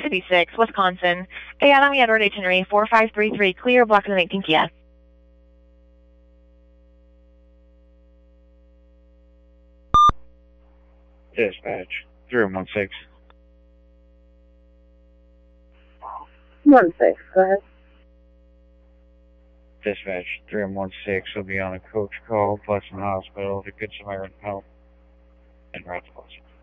156, Wisconsin. Kaya lang Edward itinerary 4533, clear, block in the 19th, yes. Dispatch, 3116. 16, go ahead. Dispatch, 3116 will be on a coach call, Pleasant Hospital to Good Samaritan Help and route to Pleasant.